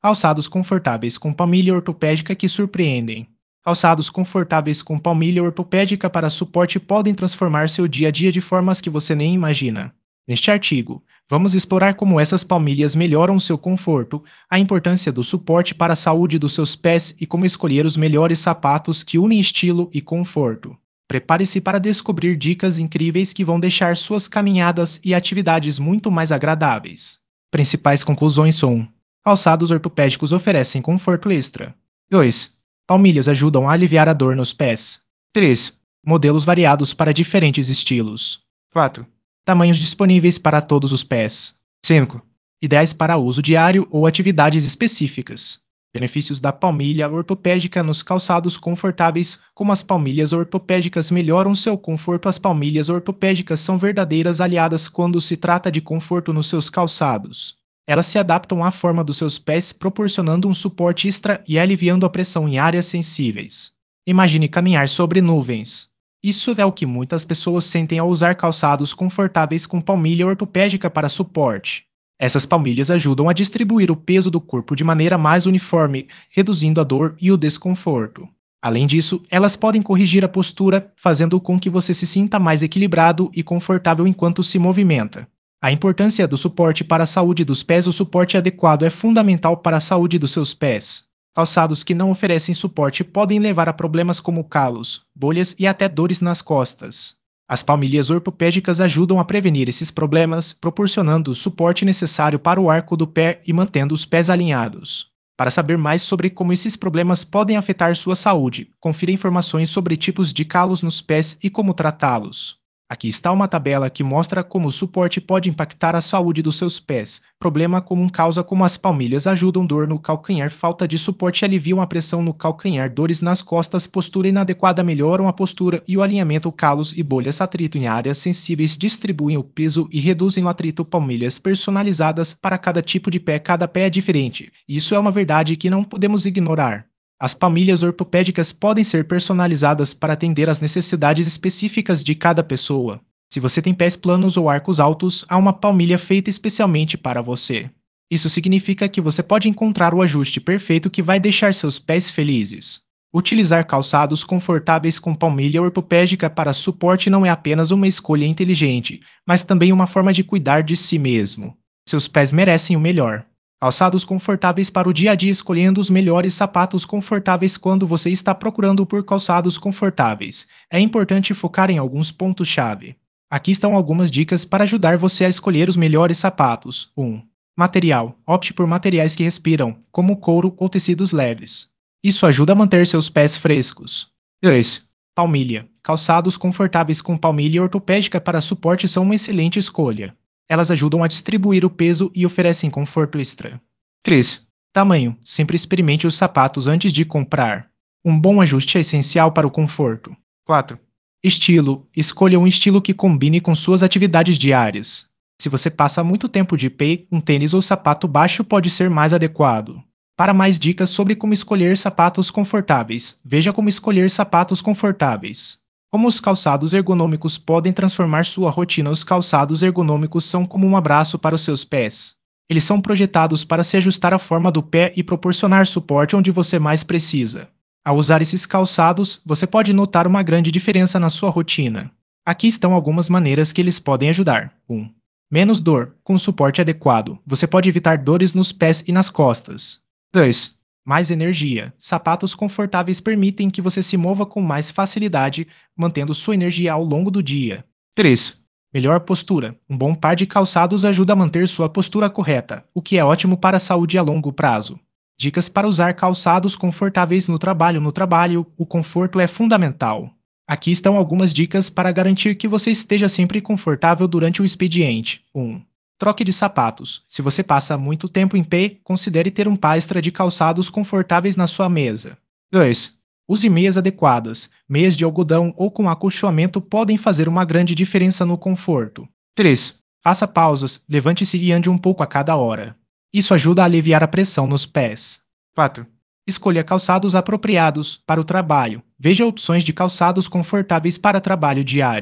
Calçados confortáveis com palmilha ortopédica que surpreendem. Calçados confortáveis com palmilha ortopédica para suporte podem transformar seu dia a dia de formas que você nem imagina. Neste artigo, vamos explorar como essas palmilhas melhoram seu conforto, a importância do suporte para a saúde dos seus pés e como escolher os melhores sapatos que unem estilo e conforto. Prepare-se para descobrir dicas incríveis que vão deixar suas caminhadas e atividades muito mais agradáveis. Principais conclusões são: calçados ortopédicos oferecem conforto extra. 2. Palmilhas ajudam a aliviar a dor nos pés. 3. Modelos variados para diferentes estilos. 4. Tamanhos disponíveis para todos os pés. 5. Ideais para uso diário ou atividades específicas. Benefícios da palmilha ortopédica nos calçados confortáveis. Como as palmilhas ortopédicas melhoram seu conforto, as palmilhas ortopédicas são verdadeiras aliadas quando se trata de conforto nos seus calçados. Elas se adaptam à forma dos seus pés, proporcionando um suporte extra e aliviando a pressão em áreas sensíveis. Imagine caminhar sobre nuvens. Isso é o que muitas pessoas sentem ao usar calçados confortáveis com palmilha ortopédica para suporte. Essas palmilhas ajudam a distribuir o peso do corpo de maneira mais uniforme, reduzindo a dor e o desconforto. Além disso, elas podem corrigir a postura, fazendo com que você se sinta mais equilibrado e confortável enquanto se movimenta. A importância do suporte para a saúde dos pés. O suporte adequado é fundamental para a saúde dos seus pés. Calçados que não oferecem suporte podem levar a problemas como calos, bolhas e até dores nas costas. As palmilhas ortopédicas ajudam a prevenir esses problemas, proporcionando o suporte necessário para o arco do pé e mantendo os pés alinhados. Para saber mais sobre como esses problemas podem afetar sua saúde, confira informações sobre tipos de calos nos pés e como tratá-los. Aqui está uma tabela que mostra como o suporte pode impactar a saúde dos seus pés. Problema comum causa como as palmilhas ajudam dor no calcanhar, falta de suporte aliviam a pressão no calcanhar, dores nas costas, postura inadequada melhoram a postura e o alinhamento, calos e bolhas, atrito em áreas sensíveis distribuem o peso e reduzem o atrito, palmilhas personalizadas para cada tipo de pé, cada pé é diferente. Isso é uma verdade que não podemos ignorar. As palmilhas ortopédicas podem ser personalizadas para atender às necessidades específicas de cada pessoa. Se você tem pés planos ou arcos altos, há uma palmilha feita especialmente para você. Isso significa que você pode encontrar o ajuste perfeito que vai deixar seus pés felizes. Utilizar calçados confortáveis com palmilha ortopédica para suporte não é apenas uma escolha inteligente, mas também uma forma de cuidar de si mesmo. Seus pés merecem o melhor. Calçados confortáveis para o dia a dia, escolhendo os melhores sapatos confortáveis quando você está procurando por calçados confortáveis. É importante focar em alguns pontos-chave. Aqui estão algumas dicas para ajudar você a escolher os melhores sapatos. 1. Material. Opte por materiais que respiram, como couro ou tecidos leves. Isso ajuda a manter seus pés frescos. 2. Palmilha. Calçados confortáveis com palmilha ortopédica para suporte são uma excelente escolha. Elas ajudam a distribuir o peso e oferecem conforto extra. 3. Tamanho. Sempre experimente os sapatos antes de comprar. Um bom ajuste é essencial para o conforto. 4. Estilo. Escolha um estilo que combine com suas atividades diárias. Se você passa muito tempo de pé, um tênis ou sapato baixo pode ser mais adequado. Para mais dicas sobre como escolher sapatos confortáveis, veja como escolher sapatos confortáveis. Como os calçados ergonômicos podem transformar sua rotina. Os calçados ergonômicos são como um abraço para os seus pés. Eles são projetados para se ajustar à forma do pé e proporcionar suporte onde você mais precisa. Ao usar esses calçados, você pode notar uma grande diferença na sua rotina. Aqui estão algumas maneiras que eles podem ajudar. 1. Menos dor. Com suporte adequado, você pode evitar dores nos pés e nas costas. 2. Mais energia. Sapatos confortáveis permitem que você se mova com mais facilidade, mantendo sua energia ao longo do dia. 3. Melhor postura. Um bom par de calçados ajuda a manter sua postura correta, o que é ótimo para a saúde a longo prazo. Dicas para usar calçados confortáveis no trabalho. No trabalho, o conforto é fundamental. Aqui estão algumas dicas para garantir que você esteja sempre confortável durante o expediente. 1. Troque de sapatos. Se você passa muito tempo em pé, considere ter um par extra de calçados confortáveis na sua mesa. 2. Use meias adequadas. Meias de algodão ou com acolchoamento podem fazer uma grande diferença no conforto. 3. Faça pausas, levante-se e ande um pouco a cada hora. Isso ajuda a aliviar a pressão nos pés. 4. Escolha calçados apropriados para o trabalho. Veja opções de calçados confortáveis para trabalho diário.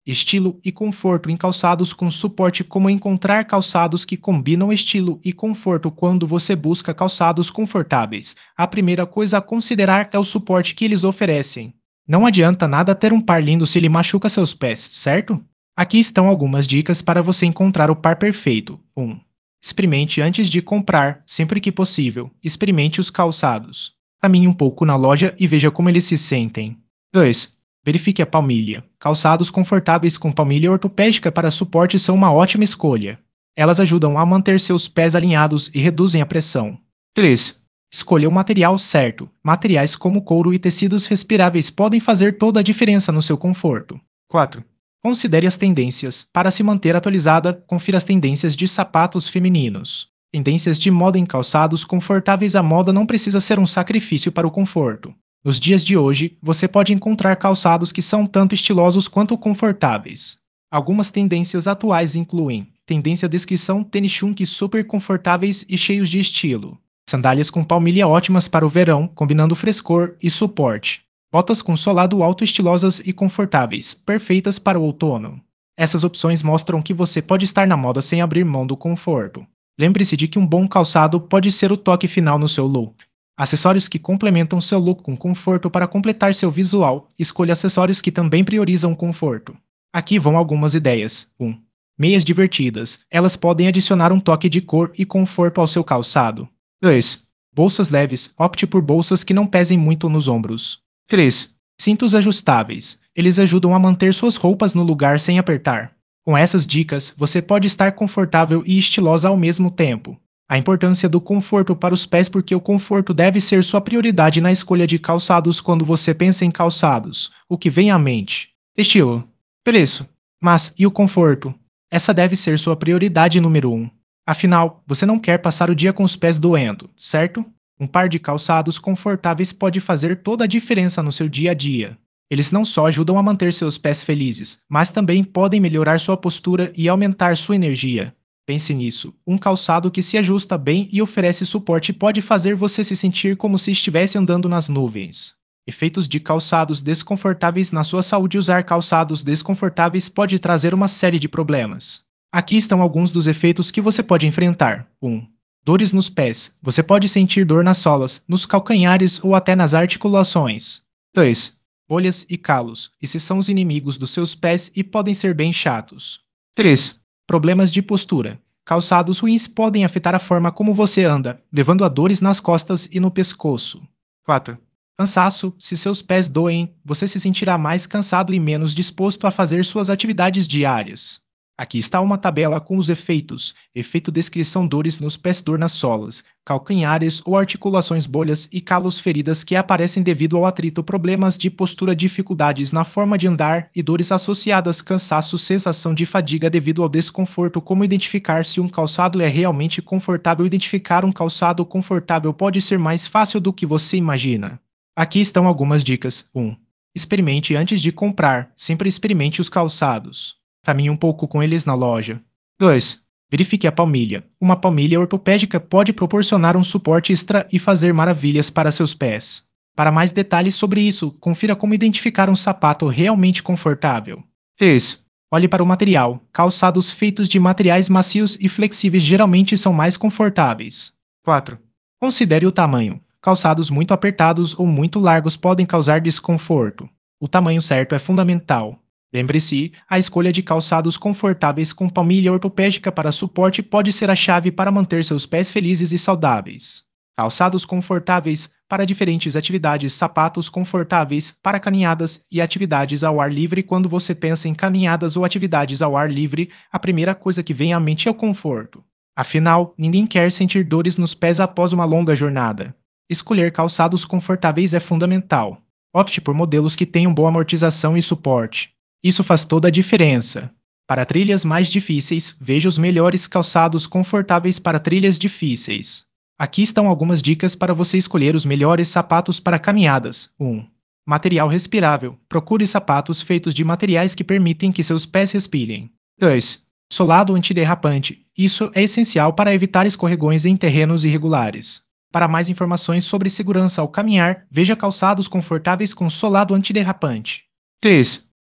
Estilo e conforto em calçados com suporte. Como encontrar calçados que combinam estilo e conforto quando você busca calçados confortáveis? A primeira coisa a considerar é o suporte que eles oferecem. Não adianta nada ter um par lindo se ele machuca seus pés, certo? Aqui estão algumas dicas para você encontrar o par perfeito. 1. Experimente antes de comprar, sempre que possível. Experimente os calçados. Caminhe um pouco na loja e veja como eles se sentem. 2. Verifique a palmilha. Calçados confortáveis com palmilha ortopédica para suporte são uma ótima escolha. Elas ajudam a manter seus pés alinhados e reduzem a pressão. 3. Escolha o material certo. Materiais como couro e tecidos respiráveis podem fazer toda a diferença no seu conforto. 4. Considere as tendências. Para se manter atualizada, confira as tendências de sapatos femininos. Tendências de moda em calçados confortáveis. A moda não precisa ser um sacrifício para o conforto. Nos dias de hoje, você pode encontrar calçados que são tanto estilosos quanto confortáveis. Algumas tendências atuais incluem tendência descrição tênis chunk super confortáveis e cheios de estilo. Sandálias com palmilha ótimas para o verão, combinando frescor e suporte. Botas com solado alto estilosas e confortáveis, perfeitas para o outono. Essas opções mostram que você pode estar na moda sem abrir mão do conforto. Lembre-se de que um bom calçado pode ser o toque final no seu look. Acessórios que complementam seu look com conforto. Para completar seu visual, escolha acessórios que também priorizam conforto. Aqui vão algumas ideias. 1. Meias divertidas. Elas podem adicionar um toque de cor e conforto ao seu calçado. 2. Bolsas leves. Opte por bolsas que não pesem muito nos ombros. 3. Cintos ajustáveis. Eles ajudam a manter suas roupas no lugar sem apertar. Com essas dicas, você pode estar confortável e estilosa ao mesmo tempo. A importância do conforto para os pés. Porque o conforto deve ser sua prioridade na escolha de calçados. Quando você pensa em calçados, o que vem à mente? Estilo. Preço. Mas, e o conforto? Essa deve ser sua prioridade número 1. Afinal, você não quer passar o dia com os pés doendo, certo? Um par de calçados confortáveis pode fazer toda a diferença no seu dia a dia. Eles não só ajudam a manter seus pés felizes, mas também podem melhorar sua postura e aumentar sua energia. Pense nisso, um calçado que se ajusta bem e oferece suporte pode fazer você se sentir como se estivesse andando nas nuvens. Efeitos de calçados desconfortáveis na sua saúde. Usar calçados desconfortáveis pode trazer uma série de problemas. Aqui estão alguns dos efeitos que você pode enfrentar. 1. Dores nos pés. Você pode sentir dor nas solas, nos calcanhares ou até nas articulações. 2. Bolhas e calos. Esses são os inimigos dos seus pés e podem ser bem chatos. 3. Problemas de postura. Calçados ruins podem afetar a forma como você anda, levando a dores nas costas e no pescoço. 4. Cansaço. Se seus pés doem, você se sentirá mais cansado e menos disposto a fazer suas atividades diárias. Aqui está uma tabela com os efeitos. Efeito descrição: dores nos pés, dor nas solas, calcanhares ou articulações, bolhas e calos, feridas que aparecem devido ao atrito, problemas de postura, dificuldades na forma de andar e dores associadas, cansaço, sensação de fadiga devido ao desconforto. Como identificar se um calçado é realmente confortável? Identificar um calçado confortável pode ser mais fácil do que você imagina. Aqui estão algumas dicas. 1. Experimente antes de comprar. Sempre experimente os calçados. Caminhe um pouco com eles na loja. 2. Verifique a palmilha. Uma palmilha ortopédica pode proporcionar um suporte extra e fazer maravilhas para seus pés. Para mais detalhes sobre isso, confira como identificar um sapato realmente confortável. 3. Olhe para o material. Calçados feitos de materiais macios e flexíveis geralmente são mais confortáveis. 4. Considere o tamanho. Calçados muito apertados ou muito largos podem causar desconforto. O tamanho certo é fundamental. Lembre-se, a escolha de calçados confortáveis com palmilha ortopédica para suporte pode ser a chave para manter seus pés felizes e saudáveis. Calçados confortáveis para diferentes atividades. Sapatos confortáveis para caminhadas e atividades ao ar livre. Quando você pensa em caminhadas ou atividades ao ar livre, a primeira coisa que vem à mente é o conforto. Afinal, ninguém quer sentir dores nos pés após uma longa jornada. Escolher calçados confortáveis é fundamental. Opte por modelos que tenham boa amortização e suporte. Isso faz toda a diferença. Para trilhas mais difíceis, veja os melhores calçados confortáveis para trilhas difíceis. Aqui estão algumas dicas para você escolher os melhores sapatos para caminhadas. 1. Material respirável. Procure sapatos feitos de materiais que permitem que seus pés respirem. 2. Solado antiderrapante. Isso é essencial para evitar escorregões em terrenos irregulares. Para mais informações sobre segurança ao caminhar, veja calçados confortáveis com solado antiderrapante. 3.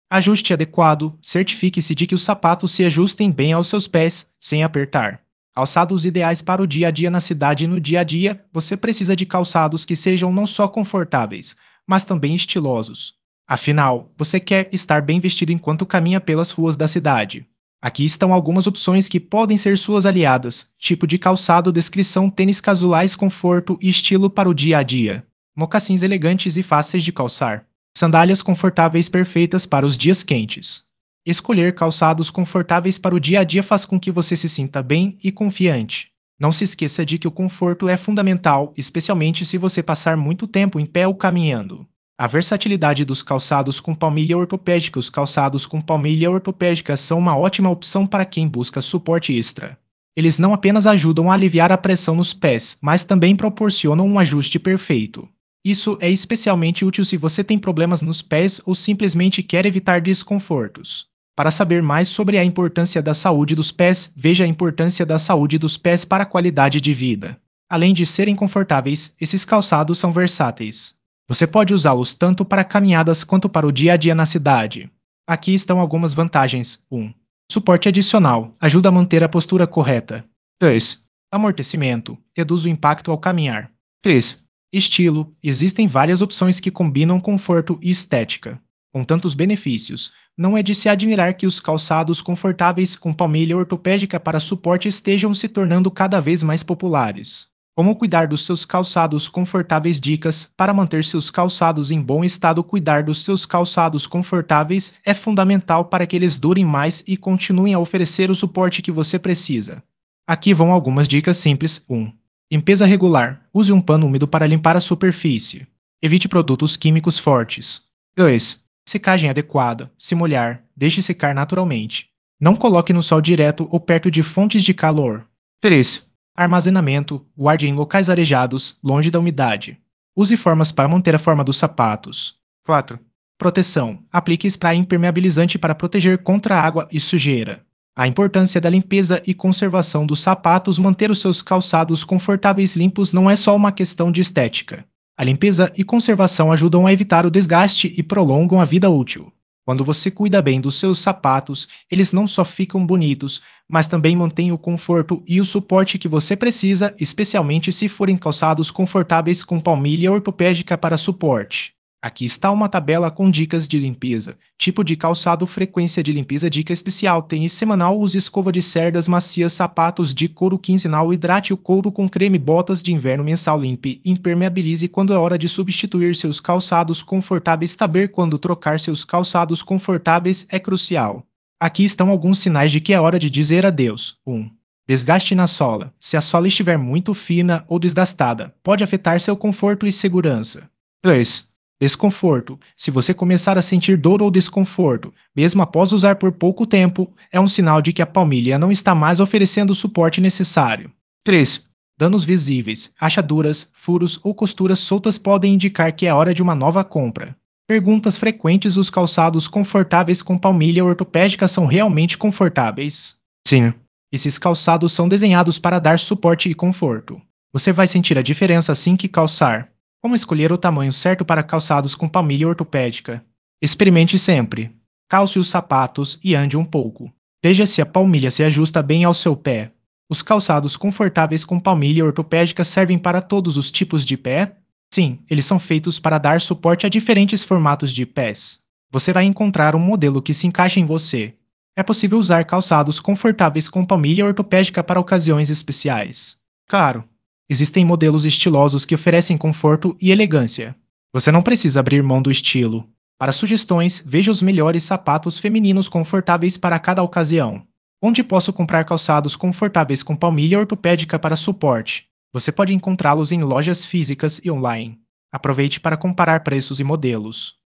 Ajuste adequado, certifique-se de que os sapatos se ajustem bem aos seus pés, sem apertar. Calçados ideais para o dia a dia na cidade e no dia a dia, você precisa de calçados que sejam não só confortáveis, mas também estilosos. Afinal, você quer estar bem vestido enquanto caminha pelas ruas da cidade. Aqui estão algumas opções que podem ser suas aliadas: tipo de calçado, descrição, tênis casuais, conforto e estilo para o dia a dia. Mocassins elegantes e fáceis de calçar. Sandálias confortáveis perfeitas para os dias quentes. Escolher calçados confortáveis para o dia a dia faz com que você se sinta bem e confiante. Não se esqueça de que o conforto é fundamental, especialmente se você passar muito tempo em pé ou caminhando. A versatilidade dos calçados com palmilha ortopédica. Os calçados com palmilha ortopédica são uma ótima opção para quem busca suporte extra. Eles não apenas ajudam a aliviar a pressão nos pés, mas também proporcionam um ajuste perfeito. Isso é especialmente útil se você tem problemas nos pés ou simplesmente quer evitar desconfortos. Para saber mais sobre a importância da saúde dos pés, veja a importância da saúde dos pés para a qualidade de vida. Além de serem confortáveis, esses calçados são versáteis. Você pode usá-los tanto para caminhadas quanto para o dia a dia na cidade. Aqui estão algumas vantagens. 1. Suporte adicional. Ajuda a manter a postura correta. 2. Amortecimento. Reduz o impacto ao caminhar. 3. Estilo. Existem várias opções que combinam conforto e estética. Com tantos benefícios, não é de se admirar que os calçados confortáveis com palmilha ortopédica para suporte estejam se tornando cada vez mais populares. Como cuidar dos seus calçados confortáveis? Dicas para manter seus calçados em bom estado. Cuidar dos seus calçados confortáveis é fundamental para que eles durem mais e continuem a oferecer o suporte que você precisa. Aqui vão algumas dicas simples. 1. Limpeza regular. Use um pano úmido para limpar a superfície. Evite produtos químicos fortes. 2. Secagem adequada. Se molhar, deixe secar naturalmente. Não coloque no sol direto ou perto de fontes de calor. 3. Armazenamento. Guarde em locais arejados, longe da umidade. Use formas para manter a forma dos sapatos. 4. Proteção. Aplique spray impermeabilizante para proteger contra água e sujeira. A importância da limpeza e conservação dos sapatos. Manter os seus calçados confortáveis limpos não é só uma questão de estética. A limpeza e conservação ajudam a evitar o desgaste e prolongam a vida útil. Quando você cuida bem dos seus sapatos, eles não só ficam bonitos, mas também mantêm o conforto e o suporte que você precisa, especialmente se forem calçados confortáveis com palmilha ortopédica para suporte. Aqui está uma tabela com dicas de limpeza. Tipo de calçado, frequência de limpeza, dica especial, tênis semanal, use escova de cerdas macias, sapatos de couro quinzenal, hidrate o couro com creme, botas de inverno mensal, limpe, impermeabilize quando é hora de substituir seus calçados confortáveis. Saber quando trocar seus calçados confortáveis é crucial. Aqui estão alguns sinais de que é hora de dizer adeus. 1. Desgaste na sola. Se a sola estiver muito fina ou desgastada, pode afetar seu conforto e segurança. 2. Desconforto. Se você começar a sentir dor ou desconforto, mesmo após usar por pouco tempo, é um sinal de que a palmilha não está mais oferecendo o suporte necessário. 3. Danos visíveis. Rachaduras, furos ou costuras soltas podem indicar que é hora de uma nova compra. Perguntas frequentes: os calçados confortáveis com palmilha ortopédica são realmente confortáveis? Sim. Esses calçados são desenhados para dar suporte e conforto. Você vai sentir a diferença assim que calçar. Como escolher o tamanho certo para calçados com palmilha ortopédica? Experimente sempre. Calce os sapatos e ande um pouco. Veja se a palmilha se ajusta bem ao seu pé. Os calçados confortáveis com palmilha ortopédica servem para todos os tipos de pé? Sim, eles são feitos para dar suporte a diferentes formatos de pés. Você vai encontrar um modelo que se encaixe em você. É possível usar calçados confortáveis com palmilha ortopédica para ocasiões especiais. Claro, existem modelos estilosos que oferecem conforto e elegância. Você não precisa abrir mão do estilo. Para sugestões, veja os melhores sapatos femininos confortáveis para cada ocasião. Onde posso comprar calçados confortáveis com palmilha ortopédica para suporte? Você pode encontrá-los em lojas físicas e online. Aproveite para comparar preços e modelos.